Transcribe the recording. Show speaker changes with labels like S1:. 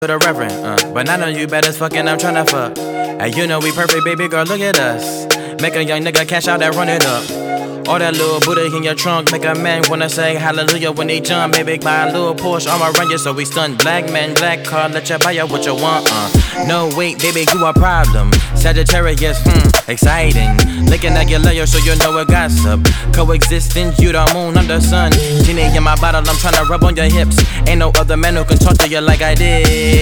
S1: to the reverend, but I know you bad as fuck and I'm tryna fuck. And you know we perfect, baby girl, look at us. Make a young nigga cash out and run it up. All that little booty in your trunk make a man wanna say hallelujah when they jump. Baby, buy a little Porsche, I'ma run you so we stun. Black man, black car, let you buy you what you want, No, wait, baby, you a problem. Sagittarius, exciting. Looking at your layer so you know it gossip. Coexistence, you the moon, I'm the sun. Genie in my bottle, I'm tryna rub on your hips. Ain't no other man who can talk to you like I did.